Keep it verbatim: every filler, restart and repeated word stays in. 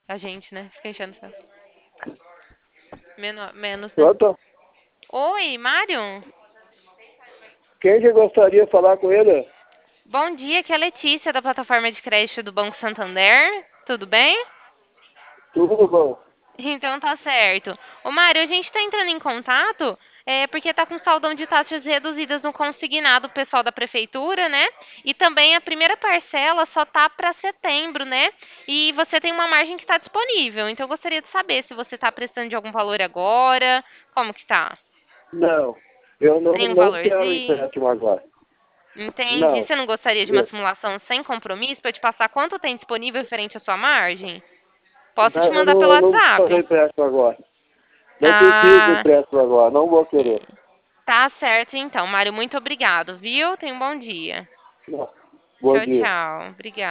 A gente, né? Fica enchendo o saco. Menos, menos, né? Pronto? Oi, Mário? Quem que gostaria de falar com ele? Bom dia, aqui é a Letícia da plataforma de crédito do Banco Santander. Tudo bem? Tudo bom. Então tá certo. Ô Mário, a gente tá entrando em contato é, porque tá com saldão de taxas reduzidas no consignado pessoal da prefeitura, né? E também a primeira parcela só tá para setembro, né? E você tem uma margem que tá disponível. Então eu gostaria de saber se você tá prestando de algum valor agora, como que tá? Não, eu não, Nenhum não quero valorzinho? empréstimo agora. Entendi. Não, Você não gostaria de uma eu, simulação sem compromisso para eu te passar quanto tem disponível referente à sua margem? Posso te não, eu mandar pelo não, não vou fazer WhatsApp. empréstimo agora. Não preciso de Ah, empréstimo agora, não vou querer. tá certo então, Mário. Muito obrigado, viu? Tenha um bom dia. Não. Bom Tchau, dia. tchau. Obrigada.